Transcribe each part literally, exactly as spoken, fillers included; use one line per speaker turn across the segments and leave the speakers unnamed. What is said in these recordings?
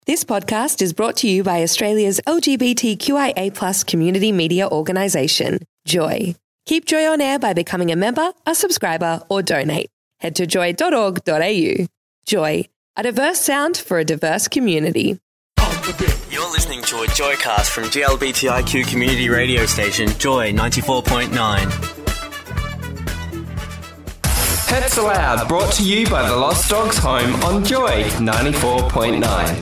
This podcast is brought to you by Australia's L G B T Q I A plus community media organisation, Joy. Keep Joy on air by becoming a member, a subscriber or donate. Head to joy dot org dot a u. Joy, a diverse sound for a diverse community.
You're listening to a Joycast from G L B T I Q community radio station, Joy ninety-four point nine.
Pets Aloud, brought to you by the Lost Dogs Home on Joy ninety-four point nine.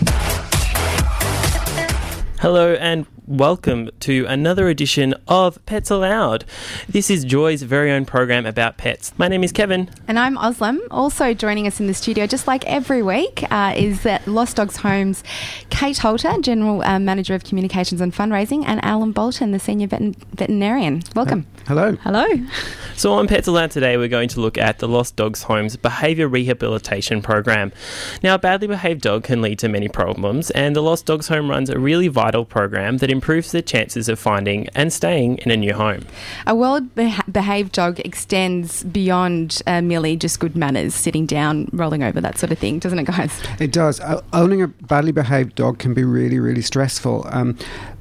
Hello and welcome to another edition of Pets Aloud. This is Joy's very own program about pets. My name is Kevin.
And I'm Oslam. Also joining us in the studio, just like every week, uh, is at Lost Dogs Home's Kate Holter, General uh, Manager of Communications and Fundraising, and Alan Bolton, the Senior vet- Veterinarian. Welcome.
Uh, hello.
Hello.
So on Pets Aloud today, we're going to look at the Lost Dogs Home's Behaviour Rehabilitation Program. Now, a badly behaved dog can lead to many problems, and the Lost Dogs Home runs a really vital program that improves their chances of finding and staying in a new home.
A well-behaved dog extends beyond uh, merely just good manners, sitting down, rolling over, that sort of thing, doesn't it, guys?
It does. Uh, owning a badly behaved dog can be really, really stressful. Um,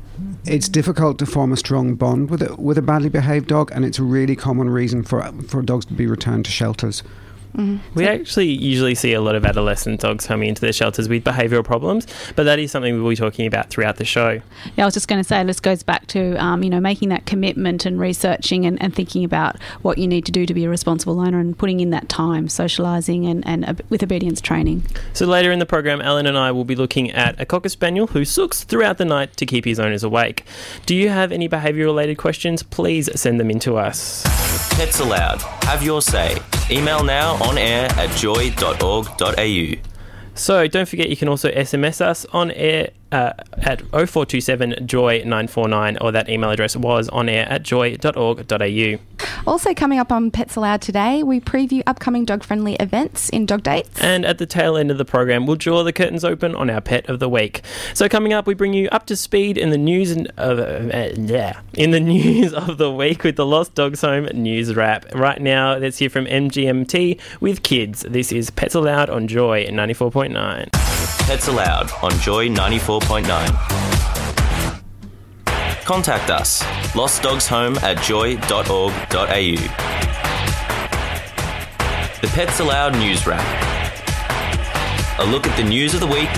It's difficult to form a strong bond with a, with a badly behaved dog, and it's a really common reason for for dogs to be returned to shelters.
Mm-hmm.
We actually usually see a lot of adolescent dogs coming into the shelters with behavioural problems, but that is something we'll be talking about throughout the show.
Yeah, I was just going to say, this goes back to, um, you know, making that commitment and researching and, and thinking about what you need to do to be a responsible owner and putting in that time, socialising and, and uh, with obedience training.
So later in the program, Alan and I will be looking at a Cocker Spaniel who sooks throughout the night to keep his owners awake. Do you have any behaviour-related questions? Please send them in to us.
Pets Aloud. Have your say. Email now on air at joy dot org dot a u.
So don't forget you can also S M S us on air uh, at oh four two seven joy nine four nine, or that email address was on air at joy dot org dot a u.
Also coming up on Pets Aloud today, we preview upcoming dog-friendly events in Dog Dates.
And at the tail end of the program, we'll draw the curtains open on our Pet of the Week. So coming up, we bring you up to speed in the news and, uh, uh, yeah, in the news of the week with the Lost Dogs Home News Wrap. Right now, let's hear from M G M T with Kids. This is Pets Aloud on Joy ninety-four point nine.
Pets Aloud on Joy ninety-four point nine. Contact us, lostdogshome at joy dot org dot a u. The Pets Aloud News Wrap. A look at the news of the week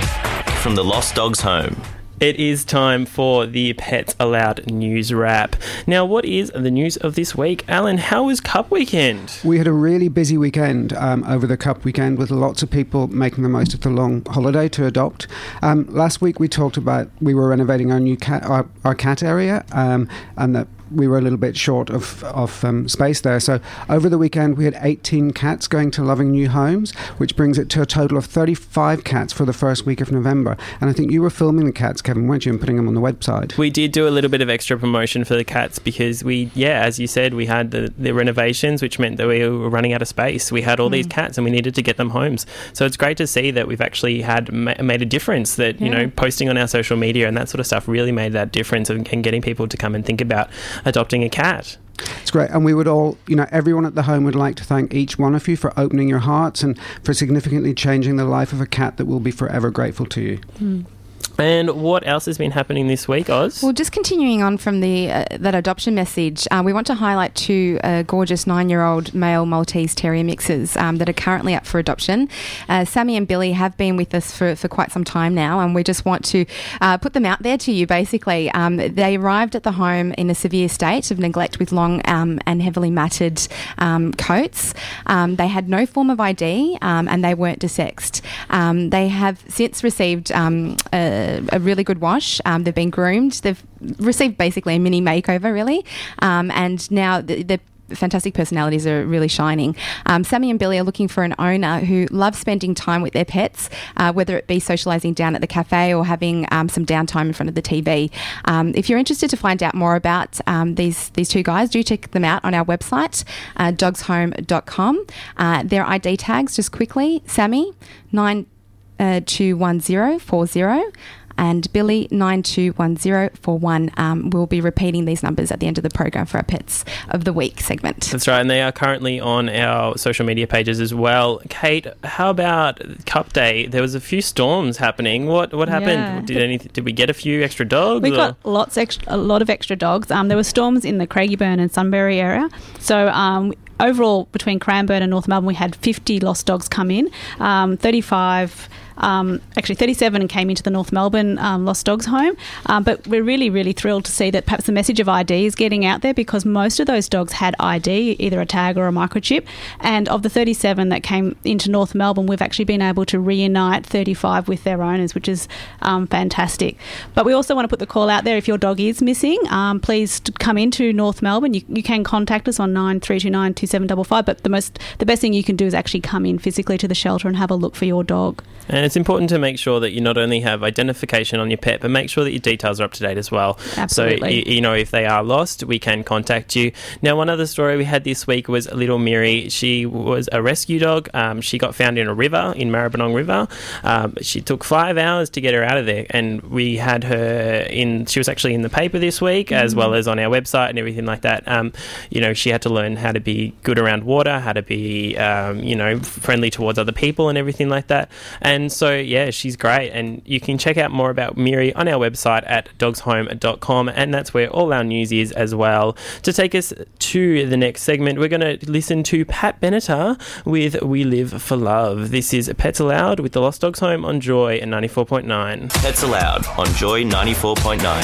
from the Lost Dogs Home.
It is time for the Pets Aloud News Wrap. Now, what is the news of this week? Alan, how was Cup Weekend?
We had a really busy weekend um, over the Cup Weekend, with lots of people making the most of the long holiday to adopt. Um, last week we talked about we were renovating our new cat, our, our cat area, um, and that we were a little bit short of, of um, space there. So over the weekend we had eighteen cats going to loving new homes, which brings it to a total of thirty-five cats for the first week of November. And I think you were filming the cats, Kevin, weren't you, and putting them on the website?
We did do a little bit of extra promotion for the cats because we, yeah, as you said, we had the, the renovations, which meant that we were running out of space. We had all mm. these cats and we needed to get them homes. So it's great to see that we've actually had ma- made a difference, that, you yeah. know, posting on our social media and that sort of stuff really made that difference, and, and getting people to come and think about adopting a cat.
It's great. And we would all, you know, everyone at the home would like to thank each one of you for opening your hearts and for significantly changing the life of a cat that will be forever grateful to you.
Mm.
And what else has been happening this week, Oz?
Well, just continuing on from the uh, that adoption message, uh, we want to highlight two uh, gorgeous nine-year-old male Maltese Terrier mixes um, that are currently up for adoption. Uh, Sammy and Billy have been with us for, for quite some time now, and we just want to uh, put them out there to you, basically. Um, they arrived at the home in a severe state of neglect with long um, and heavily matted um, coats. Um, they had no form of I D, um, and they weren't desexed. Um, they have since received um, a a really good wash. Um, they've been groomed. They've received basically a mini makeover, really. Um, and now the, the fantastic personalities are really shining. Um, Sammy and Billy are looking for an owner who loves spending time with their pets, uh, whether it be socialising down at the cafe or having um, some downtime in front of the T V. Um, if you're interested to find out more about um, these these two guys, do check them out on our website, uh, dogs home dot com. Uh, their I D tags, just quickly, Sammy, nine two one zero four zero. and Billy nine two one zero four one. Um, we'll be repeating these numbers at the end of the program for our Pets of the Week segment.
That's right, and they are currently on our social media pages as well. Kate, how about Cup Day? There was a few storms happening. What what happened?
Yeah.
Did any? Did we get a few extra dogs?
We
or?
got lots, extra, a lot of extra dogs. Um, there were storms in the Craigieburn and Sunbury area, so um, overall between Cranbourne and North Melbourne, we had fifty lost dogs come in. Um, thirty-five. Um, actually, thirty-seven came into the North Melbourne um, Lost Dogs home. Um, but we're really, really thrilled to see that perhaps the message of I D is getting out there, because most of those dogs had I D, either a tag or a microchip. And of the thirty-seven that came into North Melbourne, we've actually been able to reunite thirty-five with their owners, which is um, fantastic. But we also want to put the call out there, if your dog is missing, um, please come into North Melbourne. You, you can contact us on nine three two nine two seven five five, but the most the best thing you can do is actually come in physically to the shelter and have a look for your dog.
And it's important to make sure that you not only have identification on your pet, but make sure that your details are up to date as well.
Absolutely.
So, you, you know, if they are lost, we can contact you. Now, one other story we had this week was little Miri. She was a rescue dog. Um, she got found in a river, in Maribyrnong River. Um, she took five hours to get her out of there, and we had her in, she was actually in the paper this week, mm-hmm. as well as on our website and everything like that. Um, you know, she had to learn how to be good around water, how to be, um, you know, friendly towards other people and everything like that. And And so, yeah, she's great. And you can check out more about Miri on our website at dogs home dot com, and that's where all our news is as well. To take us to the next segment, we're going to listen to Pat Benatar with We Live for Love. This is Pets Aloud with the Lost Dogs Home on Joy and ninety-four point nine.
Pets Aloud on Joy ninety-four point nine.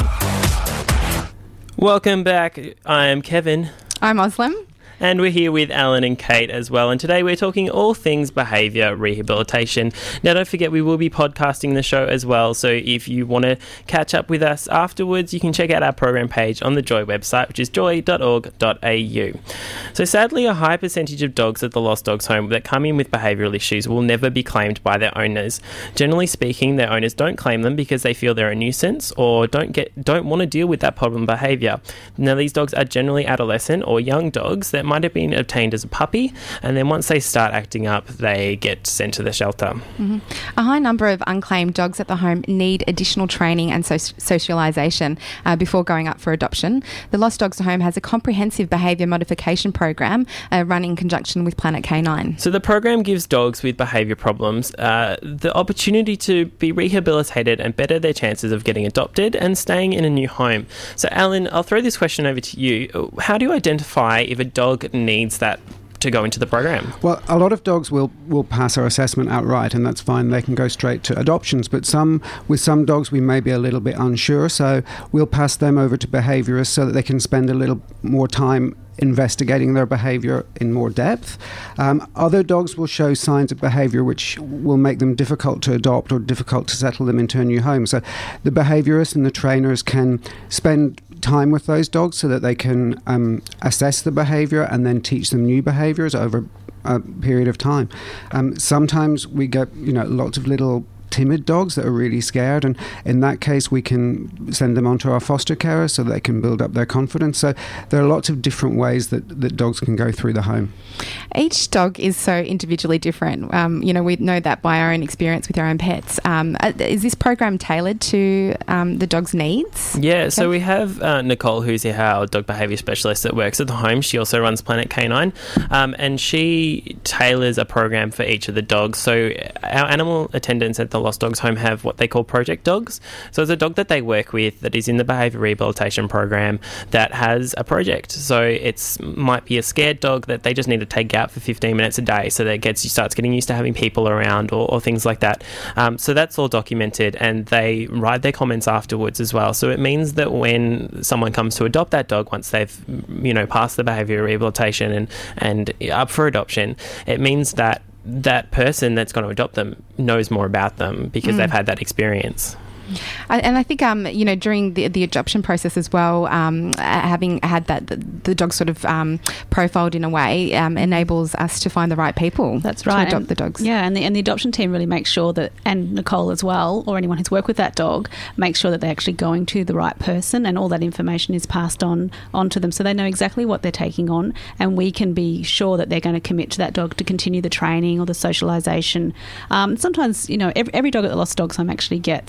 Welcome back. I am Kevin.
I'm Muslim.
And we're here with Alan and Kate as well. And today we're talking all things behaviour rehabilitation. Now, don't forget, we will be podcasting the show as well. So if you want to catch up with us afterwards, you can check out our program page on the Joy website, which is joy dot org dot a u. So sadly, a high percentage of dogs at the Lost Dogs Home that come in with behavioural issues will never be claimed by their owners. Generally speaking, their owners don't claim them because they feel they're a nuisance or don't get don't want to deal with that problem behaviour. Now, these dogs are generally adolescent or young dogs that might have been obtained as a puppy, and then once they start acting up, they get sent to the shelter.
Mm-hmm. A high number of unclaimed dogs at the home need additional training and so- socialisation uh, before going up for adoption. The Lost Dogs Home has a comprehensive behaviour modification program uh, run in conjunction with Planet Canine.
So the program gives dogs with behaviour problems uh, the opportunity to be rehabilitated and better their chances of getting adopted and staying in a new home. So Alan, I'll throw this question over to you. How do you identify if a dog needs that to go into the program?
Well, a lot of dogs will, will pass our assessment outright, and that's fine. They can go straight to adoptions. But some, with some dogs, we may be a little bit unsure, so we'll pass them over to behaviourists so that they can spend a little more time investigating their behaviour in more depth. Um, other dogs will show signs of behaviour which will make them difficult to adopt or difficult to settle them into a new home. So the behaviourists and the trainers can spend time with those dogs so that they can um, assess the behaviour and then teach them new behaviours over a period of time. Um, sometimes we get, you know, lots of little timid dogs that are really scared, and in that case we can send them on to our foster carers so they can build up their confidence. So there are lots of different ways that, that dogs can go through the home.
Each dog is so individually different. Um, you know, we know that by our own experience with our own pets. Um, is this program tailored to um, the dog's needs?
Yeah, so we have uh, Nicole, who's our dog behaviour specialist that works at the home. She also runs Planet Canine, um, and she tailors a program for each of the dogs. So our animal attendants at the Lost Dogs Home have what they call project dogs. So it's a dog that they work with that is in the behaviour rehabilitation program that has a project. So it's might be a scared dog that they just need to take out for fifteen minutes a day so that it gets starts getting used to having people around or, or things like that. Um, so that's all documented, and they write their comments afterwards as well. So it means that when someone comes to adopt that dog, once they've, you know, passed the behaviour rehabilitation and, and up for adoption, it means that that person that's going to adopt them knows more about them because mm. they've had that experience.
And I think, um, you know, during the the adoption process as well, um, having had that the, the dog sort of um, profiled in a way um, enables us to find the right people.
That's right.
To adopt
and,
the dogs.
Yeah, and the and the adoption team really makes sure that, and Nicole as well, or anyone who's worked with that dog, makes sure that they're actually going to the right person, and all that information is passed on onto them, so they know exactly what they're taking on, and we can be sure that they're going to commit to that dog to continue the training or the socialisation. Um, sometimes, you know, every, every dog at the Lost Dogs Home actually gets a free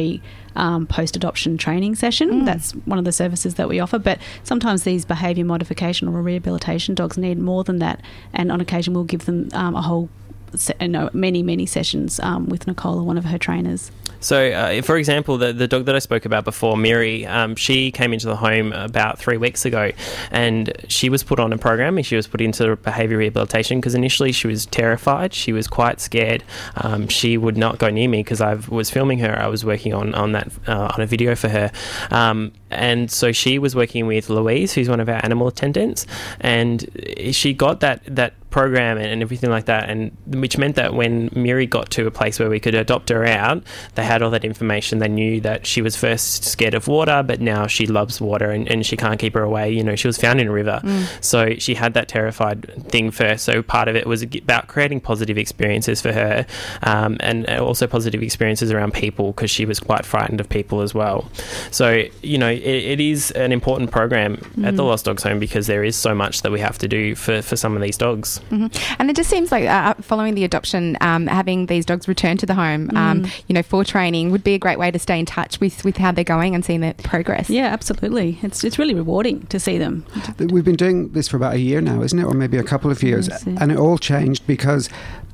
free um, post-adoption training session.
Mm.
That's one of the services that we offer. But sometimes these behaviour modification or rehabilitation dogs need more than that, and on occasion we'll give them um, a whole se- no, many, many sessions um, with Nicole, one of her trainers.
So, uh, for example, the, the dog that I spoke about before, Miri, um, she came into the home about three weeks ago, and she was put on a program and she was put into behaviour rehabilitation because initially she was terrified. She was quite scared. Um, she would not go near me because I was filming her. I was working on, on that uh, on a video for her. Um, and so she was working with Louise, who's one of our animal attendants, and she got that, that program and everything like that, and which meant that when Miri got to a place where we could adopt her out, they had all that information. They knew that she was first scared of water, but now she loves water and, and she can't keep her away. You know, she was found in a river. Mm. So she had that terrified thing first. So part of it was about creating positive experiences for her, um, and also positive experiences around people, because she was quite frightened of people as well. So, you know, it, it is an important program mm. at the Lost Dogs Home because there is so much that we have to do for, for some of these dogs.
Mm-hmm. And it just seems like uh, following the adoption, um, having these dogs return to the home, mm. um, you know, for training would be a great way to stay in touch with, with how they're going and seeing their progress.
Yeah, absolutely. It's it's really rewarding to see them.
We've been doing this for about a year now, isn't it? Or maybe a couple of years.
Yes,
and it all changed because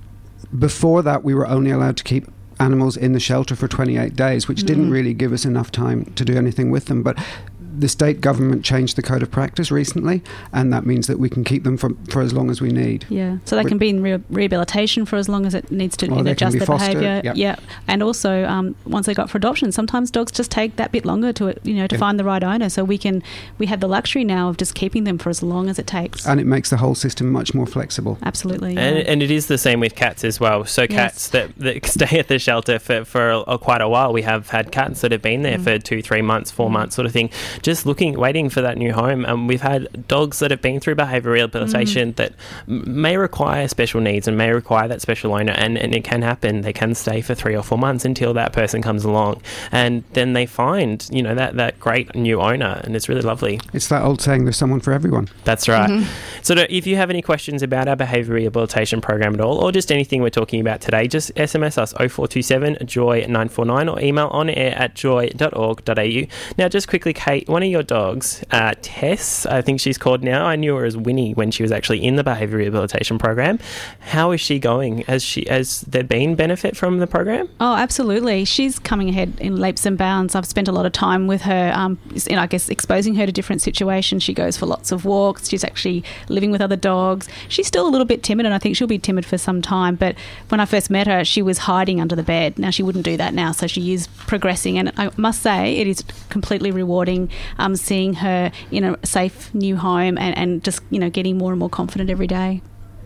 before that we were only allowed to keep animals in the shelter for twenty-eight days, which mm. didn't really give us enough time to do anything with them. But the state government changed the code of practice recently, and that means that we can keep them for, for as long as we need.
Yeah, so they can be in re- rehabilitation for as long as it needs to
well,
you know, adjust
be
their
fostered,
behaviour.
Yep.
Yeah, and also um, once they got for adoption, sometimes dogs just take that bit longer to you know to
yeah.
find the right owner. So we can we have the luxury now of just keeping them for as long as it takes,
and it makes the whole system much more flexible.
Absolutely, yeah.
and and it is the same with cats as well. So cats yes. that, that stay at the shelter for for a, a, quite a while. We have had cats that have been there mm. for two, three months, four mm. months, sort of thing, just looking, waiting for that new home. And um, we've had dogs that have been through behaviour rehabilitation mm. that m- may require special needs and may require that special owner, and, and it can happen. They can stay for three or four months until that person comes along, and then they find, you know, that, that great new owner, and it's really lovely.
It's that old saying, there's someone for everyone.
That's right.
Mm-hmm.
So if you have any questions about our behaviour rehabilitation program at all, or just anything we're talking about today, just S M S us oh four two seven joy nine four nine or email on air at joy dot org dot a u. Now, just quickly, Kate, one of your dogs, uh, Tess, I think she's called now. I knew her as Winnie when she was actually in the behaviour rehabilitation program. How is she going? Has she has there been benefit from the program?
Oh, absolutely. She's coming ahead in leaps and bounds. I've spent a lot of time with her, um, in, I guess, exposing her to different situations. She goes for lots of walks. She's actually living with other dogs. She's still a little bit timid, and I think she'll be timid for some time. But when I first met her, she was hiding under the bed. Now she wouldn't do that now, so she is progressing. And I must say, it is completely rewarding um, seeing her in a safe new home and, and just, you know, getting more and more confident every day.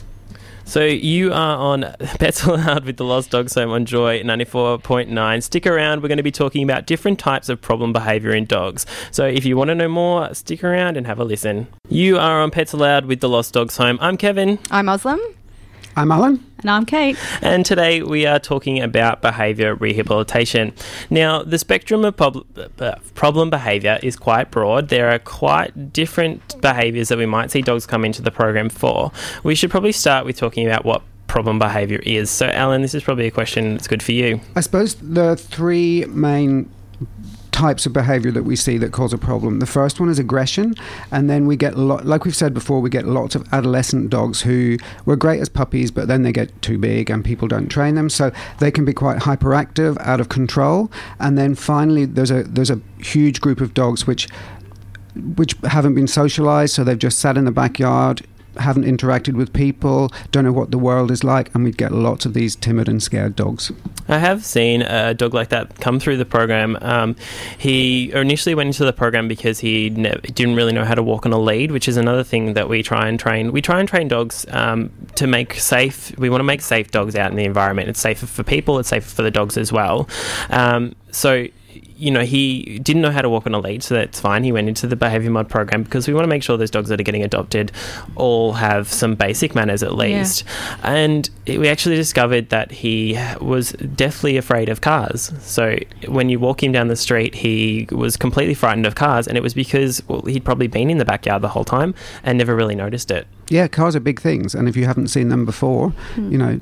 So you are on Pets Allowed with the Lost Dogs Home on Joy ninety-four point nine. Stick around. We're going to be talking about different types of problem behaviour in dogs. So if you want to know more, stick around and have a listen. You are on Pets Allowed with the Lost Dogs Home. I'm Kevin.
I'm Muslim.
I'm Alan.
And I'm Kate.
And today we are talking about behaviour rehabilitation. Now, the spectrum of prob- uh, problem behaviour is quite broad. There are quite different behaviours that we might see dogs come into the program for. We should probably start with talking about what problem behaviour is. So, Alan, this is probably a question that's good for you.
I suppose the three main types of behaviour that we see that cause a problem. The first one is aggression, and then we get a lot, like we've said before, we get lots of adolescent dogs who were great as puppies, but then they get too big and people don't train them, so they can be quite hyperactive, out of control. And then finally there's a there's a huge group of dogs which which haven't been socialised, so they've just sat in the backyard, haven't interacted with people, don't know what the world is like, and we get lots of these timid and scared dogs.
I have seen a dog like that come through the program. Um, he initially went into the program because he ne- didn't really know how to walk on a lead, which is another thing that we try and train. We try and train dogs um, to make safe, we want to make safe dogs out in the environment. It's safer for people, it's safer for the dogs as well. Um, so you know, he didn't know how to walk on a lead, so that's fine. He went into the behaviour mod program because we want to make sure those dogs that are getting adopted all have some basic manners at least. Yeah. And we actually discovered that he was deathly afraid of cars. So when you walk him down the street, he was completely frightened of cars, and it was because, well, he'd probably been in the backyard the whole time and never really noticed it.
Yeah, cars are big things, and if you haven't seen them before, mm. you know,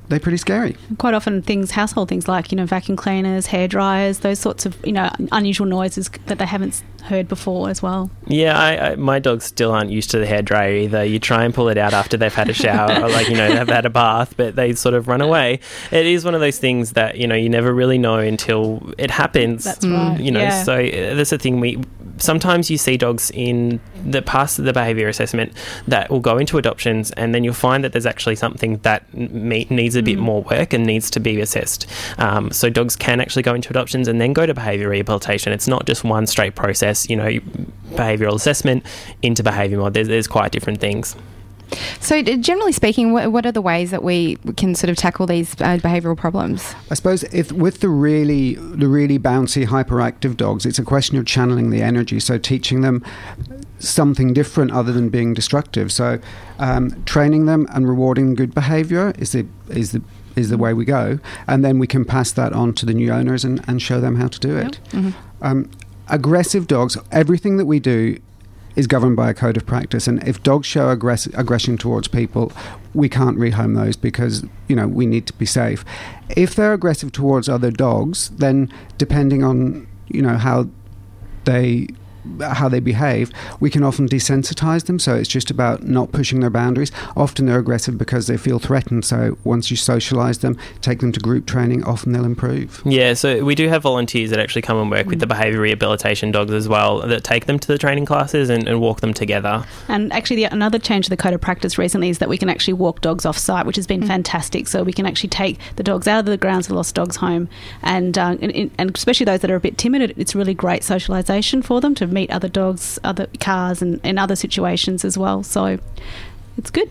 they're pretty scary.
Quite often things, household things like, you know, vacuum cleaners, hair dryers, those sorts of, you know, unusual noises that they haven't heard before as well.
Yeah, I, I, my dogs still aren't used to the hairdryer either. You try and pull it out after they've had a shower or, like, you know, they've had a bath, but they sort of run away. It is one of those things that, you know, you never really know until it happens.
That's right.
You know,
yeah.
so that's the thing. We sometimes you see dogs in the past of the behaviour assessment that will go into adoptions, and then you'll find that there's actually something that me- needs a bit mm. more work and needs to be assessed. Um, so dogs can actually go into adoptions and then go to behaviour rehabilitation. It's not just one straight process, you know, behavioural assessment into behaviour mod. There's, there's quite different things.
So generally speaking, what, what are the ways that we can sort of tackle these uh, behavioural problems?
I suppose if with the really the really bouncy, hyperactive dogs, it's a question of channeling the energy. So teaching them something different other than being destructive. So um, training them and rewarding good behaviour is the is the is the way we go, and then we can pass that on to the new owners and, and show them how to do it.
Yep. Mm-hmm.
Um, aggressive dogs, everything that we do is governed by a code of practice, and if dogs show aggress- aggression towards people, we can't rehome those because, you know, we need to be safe. If they're aggressive towards other dogs, then depending on, you know, how they how they behave, we can often desensitize them. So it's just about not pushing their boundaries. Often they're aggressive because they feel threatened. So once you socialize them, take them to group training, often they'll improve.
Yeah, so we do have volunteers that actually come and work mm. with the behaviour rehabilitation dogs as well, that take them to the training classes and, and walk them together.
And actually the, another change to the code of practice recently is that we can actually walk dogs off site, which has been mm. fantastic. So we can actually take the dogs out of the grounds of the Lost Dogs Home, and, uh, and, and especially those that are a bit timid, it's really great socialisation for them to meet other dogs, other cars, and, and other situations as well. So it's good.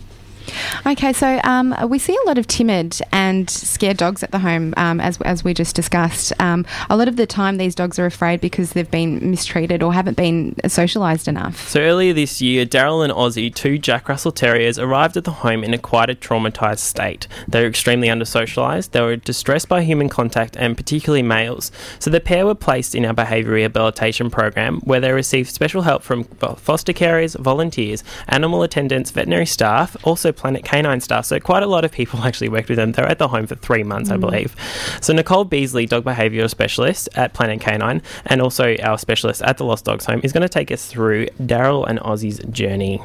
Okay, so um, we see a lot of timid and scared dogs at the home, um, as as we just discussed. Um, a lot of the time, these dogs are afraid because they've been mistreated or haven't been socialised enough.
So earlier this year, Daryl and Ozzy, two Jack Russell Terriers, arrived at the home in a quite a traumatised state. They were extremely under-socialised, they were distressed by human contact, and particularly males. So the pair were placed in our behaviour rehabilitation program, where they received special help from foster carers, volunteers, animal attendants, veterinary staff, also Planet Canine staff. So quite a lot of people actually worked with them. They were at the home for three months, mm. I believe. So Nicole Beasley, dog behavioural specialist at Planet Canine, and also our specialist at the Lost Dogs Home, is going to take us through Daryl and Ozzy's journey.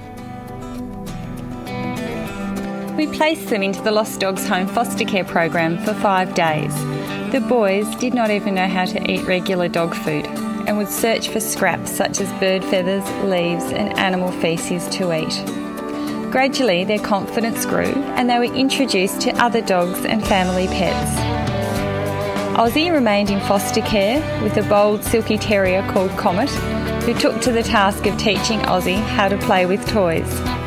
We placed them into the Lost Dogs Home foster care program for five days. The boys did not even know how to eat regular dog food and would search for scraps such as bird feathers, leaves and animal faeces to eat. Gradually, their confidence grew and they were introduced to other dogs and family pets. Ozzy remained in foster care with a bold silky terrier called Comet, who took to the task of teaching Ozzy how to play with toys.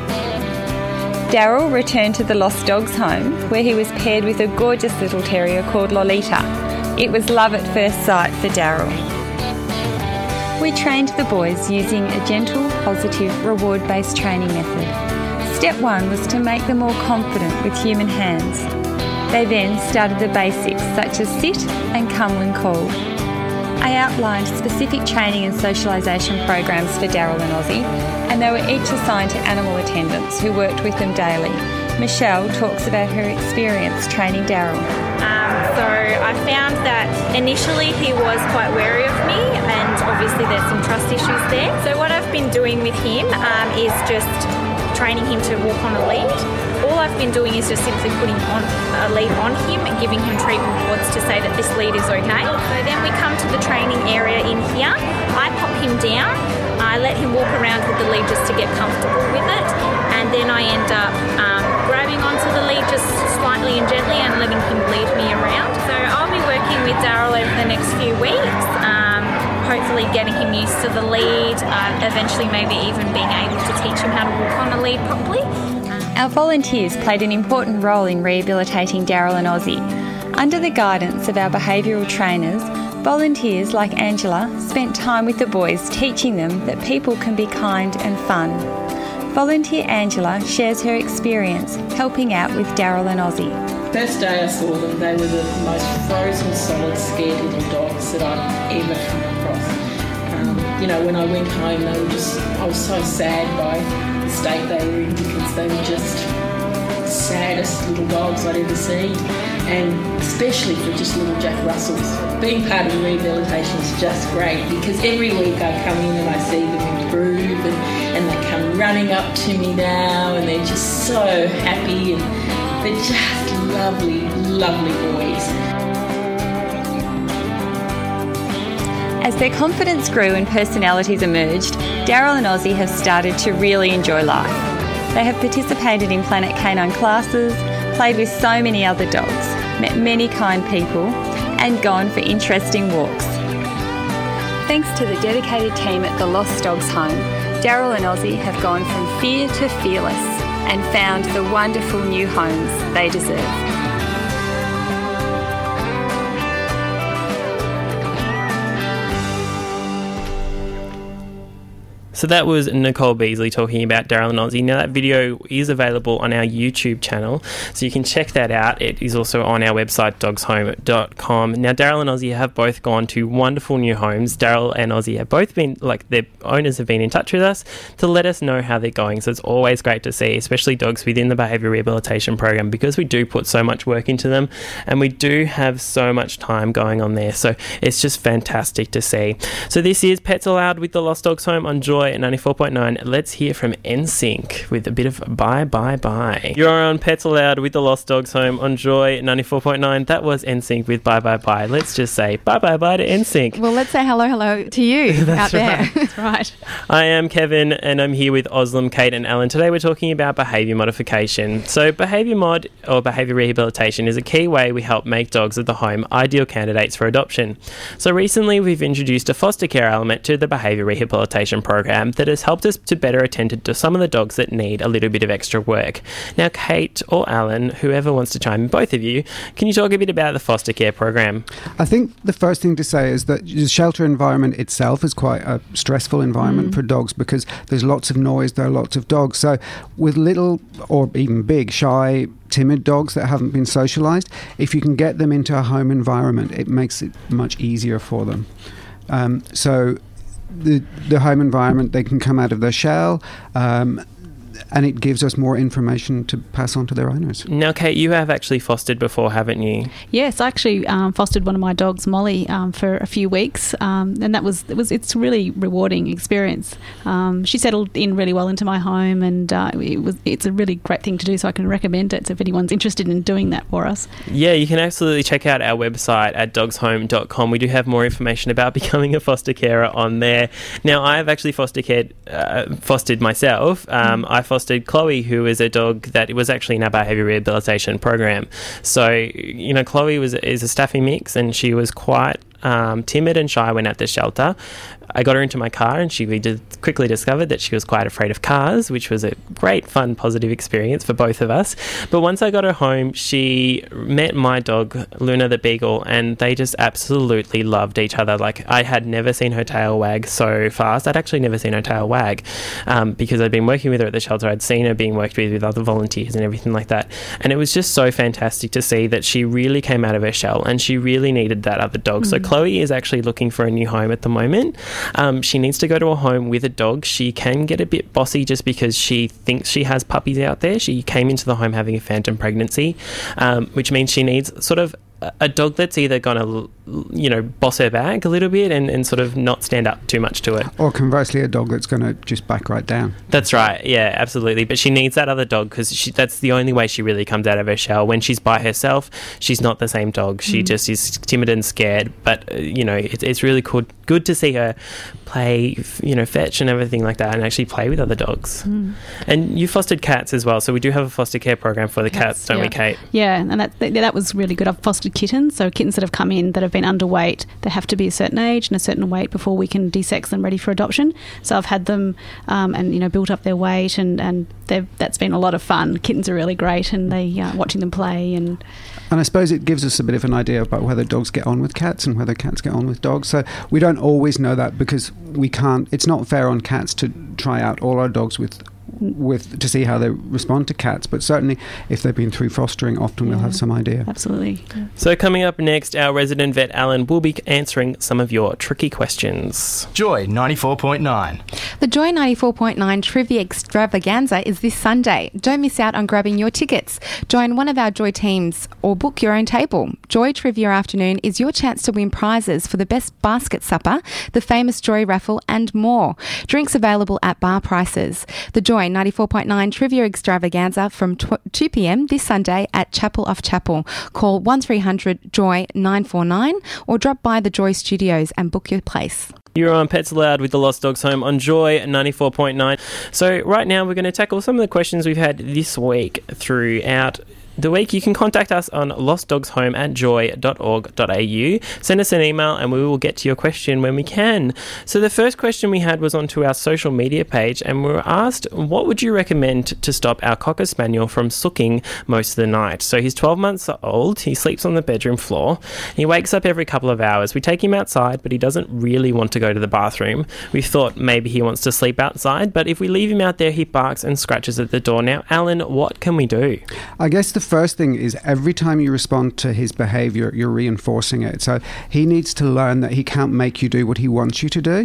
Daryl returned to the Lost Dogs Home, where he was paired with a gorgeous little terrier called Lolita. It was love at first sight for Daryl. We trained the boys using a gentle, positive, reward-based training method. Step one was to make them more confident with human hands. They then started the basics such as sit and come when called. I outlined specific training and socialisation programs for Daryl and Ozzy, and they were each assigned to animal attendants who worked with them daily. Michelle talks about her experience training Daryl.
Um, so I found that initially he was quite wary of me, and obviously there's some trust issues there. So what I've been doing with him um, is just training him to walk on a lead. All I've been doing is just simply putting on a lead on him and giving him treat rewards to say that this lead is okay. So then we come to the training area in here. I pop him down. I let him walk around with the lead just to get comfortable with it. And then I end up um, grabbing onto the lead just slightly and gently and letting him lead me around. So I'll be working with Daryl over the next few weeks. Um, hopefully getting him used to the lead, uh, eventually maybe even being able to teach him how to walk on a lead properly.
Our volunteers played an important role in rehabilitating Daryl and Ozzy. Under the guidance of our behavioural trainers, volunteers like Angela spent time with the boys teaching them that people can be kind and fun. Volunteer Angela shares her experience helping out with Daryl and Ozzy.
First day I saw them, they were the most frozen, solid, scared little dogs that I've ever come across. Um, you know, when I went home, they were just, I was so sad by the state they were in because they were just saddest little dogs I'd ever seen, and especially for just little Jack Russells. Being part of the rehabilitation is just great because every week I come in and I see them improve, and, and they come running up to me now, and they're just so happy, and they're just lovely, lovely boys.
As their confidence grew and personalities emerged, Daryl and Ozzy have started to really enjoy life. They have participated in Planet Canine classes, played with so many other dogs, met many kind people, and gone for interesting walks. Thanks to the dedicated team at the Lost Dogs Home, Daryl and Ozzy have gone from fear to fearless and found the wonderful new homes they deserve.
So that was Nicole Beasley talking about Daryl and Ozzy. Now, that video is available on our YouTube channel, so you can check that out. It is also on our website, dogs home dot com. Now, Daryl and Ozzy have both gone to wonderful new homes. Daryl and Ozzy have both been, like, their owners have been in touch with us to let us know how they're going. So it's always great to see, especially dogs within the behaviour rehabilitation program, because we do put so much work into them and we do have so much time going on there. So it's just fantastic to see. So this is Pets Aloud with the Lost Dogs Home on Joy ninety-four point nine. Let's hear from N Sync with a bit of Bye Bye Bye. You're on Pets Aloud with the Lost Dogs Home on Joy ninety-four point nine. That was N Sync with Bye Bye Bye. Let's just say bye bye bye to N Sync.
Well, let's say hello hello to you out there.
Right.
That's right.
I am Kevin and I'm here with Oslam, Kate and Alan. Today we're talking about behaviour modification. So behaviour mod or behaviour rehabilitation is a key way we help make dogs at the home ideal candidates for adoption. So recently we've introduced a foster care element to the behaviour rehabilitation program that has helped us to better attend to some of the dogs that need a little bit of extra work. Now, Kate or Alan, whoever wants to chime in, both of you, can you talk a bit about the foster care program?
I think the first thing to say is that the shelter environment itself is quite a stressful environment mm. for dogs because there's lots of noise, there are lots of dogs. So with little or even big, shy, timid dogs that haven't been socialised, if you can get them into a home environment, it makes it much easier for them. Um, so the the home environment, they can come out of their shell, um, and it gives us more information to pass on to their owners.
Now, Kate, you have actually fostered before, haven't you?
Yes, I actually um, fostered one of my dogs, Molly, um, for a few weeks, um, and that was it was it's a really rewarding experience. Um, she settled in really well into my home, and uh, it was it's a really great thing to do. So I can recommend it if anyone's interested in doing that for us.
Yeah, you can absolutely check out our website at dogs home dot com. We do have more information about becoming a foster carer on there. Now, I have actually foster cared, uh, fostered myself. Um, mm. I fostered Chloe, who is a dog that was actually in our behaviour rehabilitation program. So, you know, Chloe was is a Staffy mix, and she was quite um, timid and shy when at the shelter. I got her into my car and she we did quickly discovered that she was quite afraid of cars, which was a great, fun, positive experience for both of us. But once I got her home, she met my dog, Luna the Beagle, and they just absolutely loved each other. Like, I had never seen her tail wag so fast. I'd actually never seen her tail wag um, because I'd been working with her at the shelter. I'd seen her being worked with with other volunteers and everything like that. And it was just so fantastic to see that she really came out of her shell and she really needed that other dog. Mm. So Chloe is actually looking for a new home at the moment. Um, she needs to go to a home with a dog. She can get a bit bossy just because she thinks she has puppies out there. She came into the home having a phantom pregnancy, um, which means she needs sort of a dog that's either going to, you know, boss her back a little bit and, and sort of not stand up too much to it.
Or conversely, a dog that's going to just back right down.
That's right. Yeah, absolutely. But she needs that other dog because that's the only way she really comes out of her shell. When she's by herself, she's not the same dog. She mm. just is timid and scared. But, uh, you know, it, it's really good, good to see her play, you know, fetch and everything like that and actually play with other dogs. Mm. And you fostered cats as well. So we do have a foster care program for the cats, cats don't
yeah.
we, Kate?
Yeah, and that, that was really good. I've fostered kittens, so kittens that have come in that have been underweight, they have to be a certain age and a certain weight before we can desex them ready for adoption. So I've had them um, and, you know, built up their weight and, and that's been a lot of fun. Kittens are really great and they uh, watching them play. And
and I suppose it gives us a bit of an idea about whether dogs get on with cats and whether cats get on with dogs. So we don't always know that because we can't, it's not fair on cats to try out all our dogs with with to see how they respond to cats. But certainly, if they've been through fostering, often
Yeah.
we'll have some idea.
Absolutely.
So coming up next, our resident vet Alan will be answering some of your tricky questions.
Joy ninety-four point nine.
The Joy ninety-four point nine Trivia Extravaganza is this Sunday. Don't miss out on grabbing your tickets. Join one of our Joy teams or book your own table. Joy Trivia Afternoon is your chance to win prizes for the best basket supper, the famous Joy raffle and more. Drinks available at bar prices. The Joy ninety-four point nine Trivia Extravaganza from two p.m. this Sunday at Chapel off Chapel. Call one three hundred Joy nine four nine or drop by the Joy Studios and book your place.
You're on Pets Aloud with the Lost Dogs Home on Joy ninety-four point nine. So right now we're going to tackle some of the questions we've had this week throughout the week. You can contact us on lostdogshome at joy dot org dot a u. Send us an email and we will get to your question when we can. So the first question we had was onto our social media page, and we were asked, what would you recommend to stop our Cocker Spaniel from sooking most of the night? So he's twelve months old, he sleeps on the bedroom floor, he wakes up every couple of hours. We take him outside, but he doesn't really want to go to the bathroom. We thought maybe he wants to sleep outside, but if we leave him out there, he barks and scratches at the door. Now, Alan, what can we do?
I guess the first thing is every time you respond to his behaviour, you're reinforcing it. So he needs to learn that he can't make you do what he wants you to do.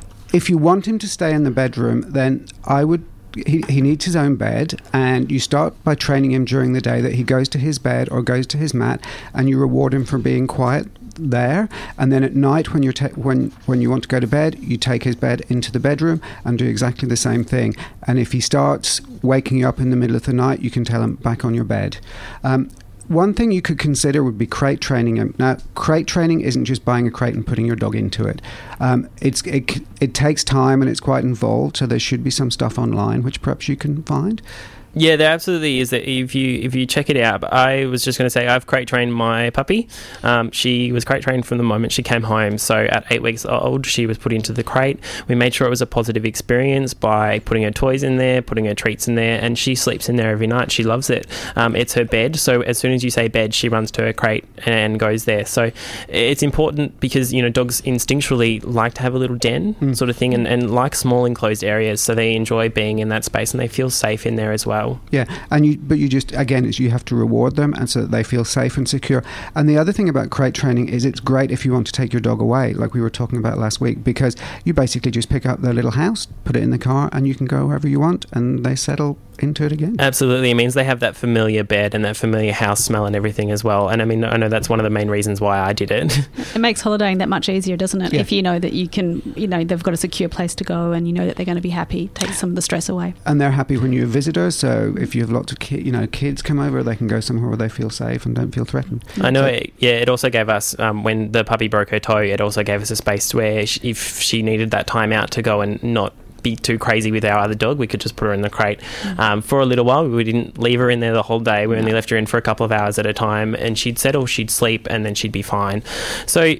If you want him to stay in the bedroom, then I would He, he needs his own bed, and you start by training him during the day that he goes to his bed or goes to his mat, and you reward him for being quiet there. And then at night, when you're ta- when when you want to go to bed, you take his bed into the bedroom and do exactly the same thing. And if he starts waking you up in the middle of the night, you can tell him back on your bed. Um, One thing you could consider would be crate training him. Now, crate training isn't just buying a crate and putting your dog into it. Um, it's it, it takes time and it's quite involved, so there should be some stuff online which perhaps you can find.
Yeah, there absolutely is. That if you if you check it out, but I was just going to say I've crate trained my puppy. Um, she was crate trained from the moment she came home. So at eight weeks old, she was put into the crate. We made sure it was a positive experience by putting her toys in there, putting her treats in there, and she sleeps in there every night. She loves it. Um, it's her bed. So as soon as you say bed, she runs to her crate and goes there. So it's important because, you know, dogs instinctually like to have a little den mm. sort of thing, and, and like small enclosed areas. So they enjoy being in that space and they feel safe in there as well.
Yeah, and you, but you just, again, is you have to reward them, and so that they feel safe and secure. And the other thing about crate training is it's great if you want to take your dog away, like we were talking about last week, because you basically just pick up their little house, put it in the car, and you can go wherever you want, and they settle into it again.
Absolutely. It means they have that familiar bed and that familiar house smell and everything as well. And I mean, I know that's one of the main reasons why I did it.
It makes holidaying that much easier, doesn't it?
Yeah.
If you know that you can, you know, they've got a secure place to go and you know that they're going to be happy, takes some of the stress away.
And they're happy when you're a visitor, so if you have lots of ki- you know, kids come over, they can go somewhere where they feel safe and don't feel threatened.
I know,
so,
it, yeah, it also gave us, um, when the puppy broke her toe, it also gave us a space where she, if she needed that time out to go and not be too crazy with our other dog, we could just put her in the crate um, for a little while. We didn't leave her in there the whole day. We only left her in for a couple of hours at a time, and she'd settle, she'd sleep, and then she'd be fine. So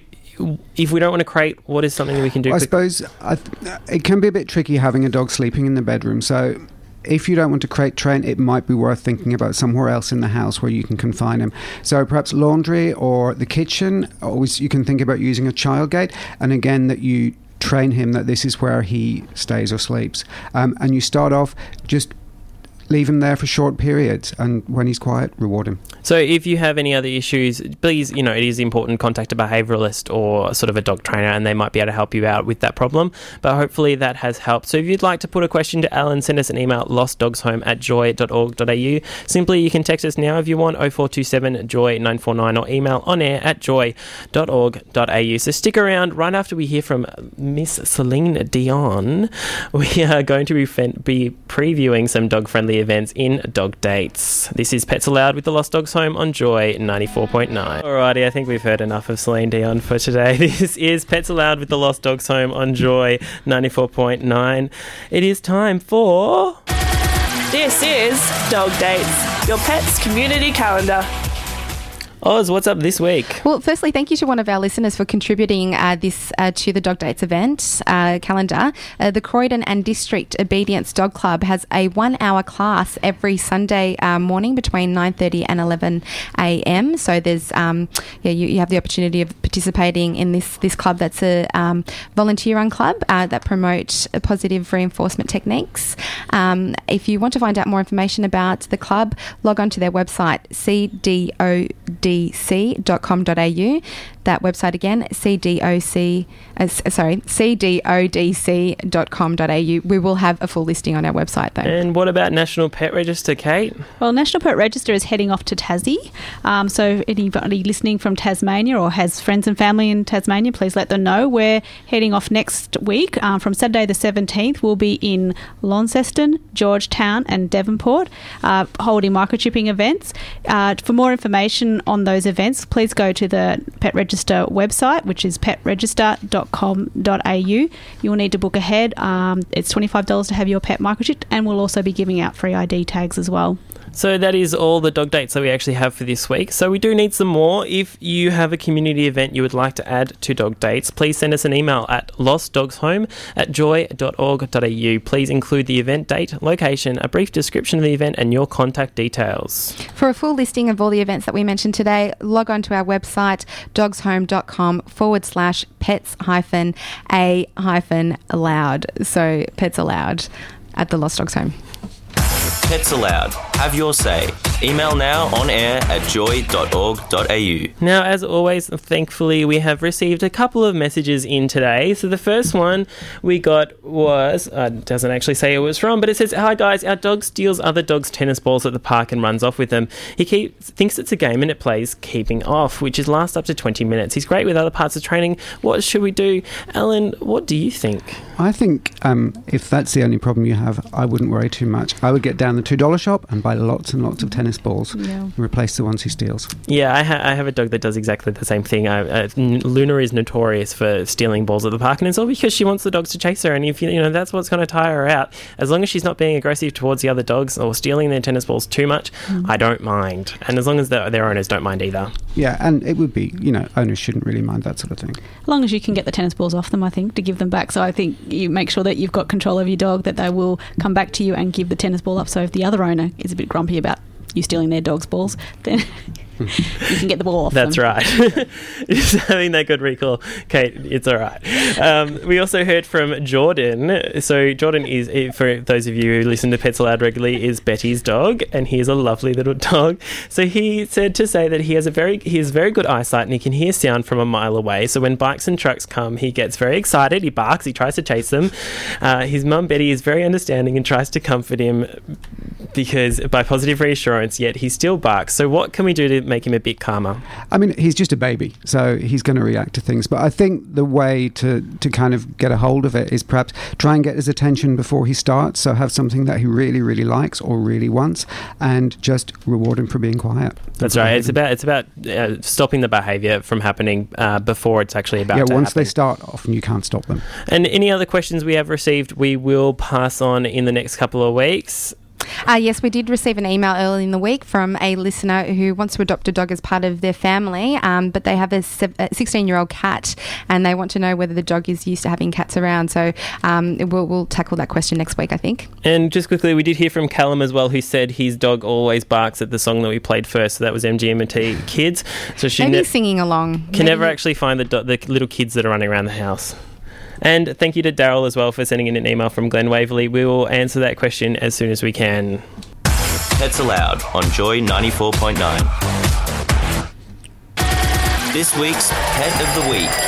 if we don't want to crate, what is something we can do?
I suppose I th- it can be a bit tricky having a dog sleeping in the bedroom, so if you don't want to crate train, it might be worth thinking about somewhere else in the house where you can confine him. So perhaps laundry or the kitchen. Always, you can think about using a child gate, and again that you train him that this is where he stays or sleeps. Um, and you start off just leave him there for short periods, and when he's quiet, reward him.
So if you have any other issues, please, you know, it is important, contact a behaviouralist or sort of a dog trainer, and they might be able to help you out with that problem. But hopefully that has helped. So if you'd like to put a question to Alan, send us an email at lostdogshome at joy dot org dot a u. Simply, you can text us now if you want, oh four two seven joy nine four nine, or email on air at joy dot org dot a u. So stick around. Right after we hear from Miss Celine Dion, we are going to be, be previewing some dog-friendly events in Dog Dates. This is Pets Aloud with the Lost Dogs Home on Joy ninety-four point nine. Alrighty, I think we've heard enough of Celine Dion for today. This is Pets Aloud with the Lost Dogs Home on Joy ninety-four point nine. It is time for...
This is Dog Dates, your pet's community calendar.
Oz, what's up this week?
Well, firstly, thank you to one of our listeners for contributing uh, this uh, to the Dog Dates event uh, calendar. Uh, the Croydon and District Obedience Dog Club has a one-hour class every Sunday uh, morning between nine thirty and eleven a m. So there's um, yeah, you, you have the opportunity of participating in this this club. That's a um, volunteer-run club uh, that promote positive reinforcement techniques. Um, if you want to find out more information about the club, log on to their website, c d o d c dot com dot a u. That website again, C D O C, uh, sorry, c d o d c dot com dot a u. We will have a full listing on our website though.
And what about National Pet Register, Kate?
Well, National Pet Register is heading off to Tassie. Um, so anybody listening from Tasmania or has friends and family in Tasmania, please let them know. We're heading off next week. Um, from Saturday the seventeenth, we'll be in Launceston, Georgetown and Devonport, uh, holding microchipping events. Uh, for more information on those events, please go to the Pet Register website, which is pet register dot com dot a u. You will need to book ahead. Um, it's twenty-five dollars to have your pet microchipped, and we'll also be giving out free I D tags as well.
So that is all the dog dates that we actually have for this week. So we do need some more. If you have a community event you would like to add to dog dates, please send us an email at lostdogshome at joy dot org dot a u. Please include the event date, location, a brief description of the event and your contact details.
For a full listing of all the events that we mentioned today, log on to our website, dogshome.com forward slash pets hyphen a hyphen allowed. So pets allowed at the Lost Dogs Home.
Pets Allowed. Have your say. Email now on air at joy dot org dot a u.
Now, as always, thankfully, we have received a couple of messages in today. So the first one we got was, uh, doesn't actually say who it was from, but it says, "Hi guys, our dog steals other dogs' tennis balls at the park and runs off with them. He keep, thinks it's a game and it plays keeping off, which is last up to twenty minutes. He's great with other parts of training. What should we do?" Alan, what do you think?
I think um, if that's the only problem you have, I wouldn't worry too much. I would get down the two dollar shop and buy lots and lots of tennis balls yeah. and replace the ones he steals.
Yeah, I, ha- I have a dog that does exactly the same thing. I, uh, Luna is notorious for stealing balls at the park, and it's all because she wants the dogs to chase her, and if you, you know that's what's going to tire her out. As long as she's not being aggressive towards the other dogs or stealing their tennis balls too much, mm. I don't mind. And as long as the, their owners don't mind either.
Yeah, and it would be, you know, owners shouldn't really mind that sort of thing.
As long as you can get the tennis balls off them, I think, to give them back. So I think you make sure that you've got control of your dog, that they will come back to you and give the tennis ball up. So if the other owner is a bit grumpy about you stealing their dog's balls, then you can get the ball off
That's
them.
right. Just having that good recall, Kate, it's all right. Um, we also heard from Jordan. So Jordan is, for those of you who listen to Pets Allowed regularly, is Betty's dog, and he is a lovely little dog. So he said to say that he has a very he has very good eyesight and he can hear sound from a mile away. So when bikes and trucks come, he gets very excited. He barks. He tries to chase them. Uh, his mum Betty is very understanding and tries to comfort him because by positive reassurance, yet he still barks. So what can we do to make him a bit calmer?
I mean, he's just a baby, so he's going to react to things. But I think the way to, to kind of get a hold of it is perhaps try and get his attention before he starts. So have something that he really, really likes or really wants, and just reward him for being quiet.
That's right. It's about it's about uh, stopping the behaviour from happening uh, before it's actually about
yeah,
to
once
happen.
they start, often you can't stop them.
And any other questions we have received, we will pass on in the next couple of weeks.
Uh, yes, we did receive an email early in the week from a listener who wants to adopt a dog as part of their family, um, but they have a sixteen-year-old cat and they want to know whether the dog is used to having cats around. So um, we'll, we'll tackle that question next week, I think.
And just quickly, we did hear from Callum as well, who said his dog always barks at the song that we played first. So that was M G M T Kids. So she
Maybe
ne-
singing along.
Can
Maybe.
never actually find the, do- the little kids that are running around the house. And thank you to Daryl as well for sending in an email from Glen Waverley. We will answer that question as soon as we can.
Pets Allowed on Joy ninety-four point nine. This week's Pet of the Week.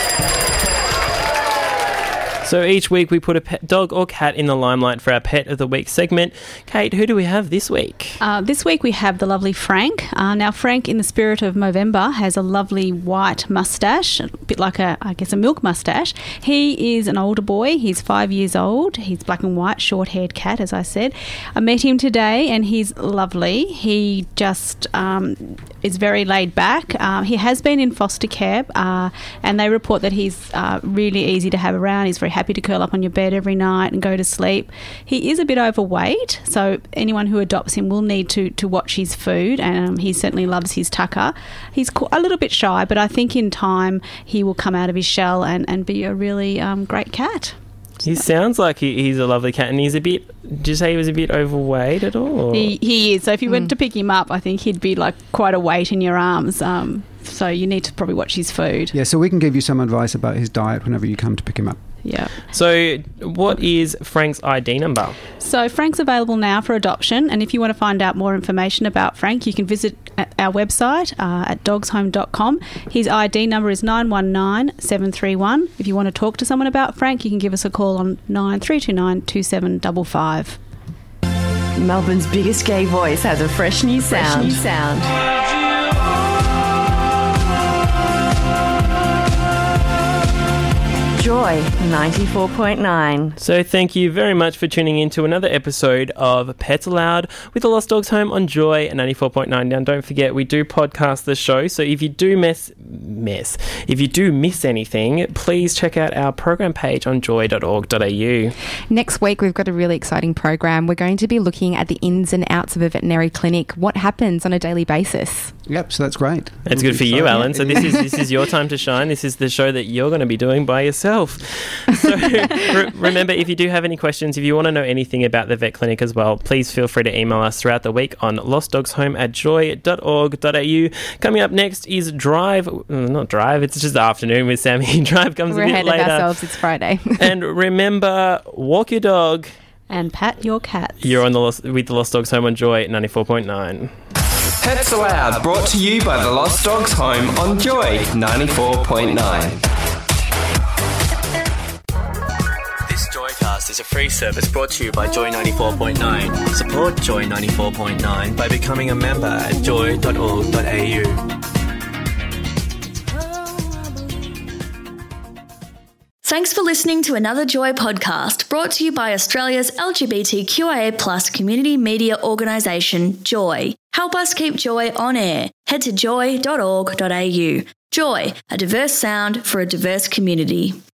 So each week we put a pet, dog or cat in the limelight for our Pet of the Week segment. Kate, who do we have this week?
Uh, this week we have the lovely Frank. Uh, now Frank, in the spirit of Movember, has a lovely white moustache, a bit like a, I guess, a milk moustache. He is an older boy. He's five years old. He's black and white, short-haired cat, as I said. I met him today and he's lovely. He just um, is very laid back. Uh, he has been in foster care uh, and they report that he's uh, really easy to have around. He's very happy happy to curl up on your bed every night and go to sleep. He is a bit overweight, so anyone who adopts him will need to, to watch his food, and um, he certainly loves his tucker. He's a little bit shy, but I think in time he will come out of his shell and, and be a really um, great cat.
He sounds like he, he's a lovely cat, and he's a bit, did you say he was a bit overweight at all?
He, he is. So if you
Mm.
went to pick him up, I think he'd be like quite a weight in your arms. Um, so you need to probably watch his food.
Yeah, so we can give you some advice about his diet whenever you come to pick him up.
Yeah.
So what is Frank's I D number?
So Frank's available now for adoption, and if you want to find out more information about Frank, you can visit at our website uh, at dogs home dot com. His I D number is nine one nine seven three one. If you want to talk to someone about Frank, you can give us a call on nine three two nine two seven five five.
Melbourne's biggest gay voice has a fresh new sound. Fresh new sound. Joy ninety-four point nine.
So thank you very much for tuning in to another episode of Pets Aloud with the Lost Dogs Home on Joy ninety-four point nine. Now don't forget, we do podcast the show, so if you do mess mess if you do miss anything, please check out our program page on joy dot org dot a u.
Next week we've got a really exciting program. We're going to be looking at the ins and outs of a veterinary clinic, what happes on a daily basis.
Yep, so that's great.
That's good for you, Alan. So this is this is your time to shine. This is the show that you're going to be doing by yourself. So re- remember, if you do have any questions, if you want to know anything about the vet clinic as well, please feel free to email us throughout the week on lostdogshome at joy dot org dot a u. Coming up next is Drive. Not Drive, it's just the afternoon with Sammy. Drive comes
We're
a bit
ahead
later.
of ourselves, it's Friday.
And remember, walk your dog.
And pat your cat.
You're on the Lost, with the Lost Dogs Home on Joy ninety-four point nine.
Pets Aloud, brought to you by the Lost Dogs Home on Joy ninety-four point nine.
This Joycast is a free service brought to you by Joy ninety-four point nine. Support Joy ninety-four point nine by becoming a member at joy dot org dot a u.
Thanks for listening to another Joy podcast brought to you by Australia's L G B T Q I A plus community media organisation, Joy. Help us keep Joy on air. Head to joy dot org dot a u. Joy, a diverse sound for a diverse community.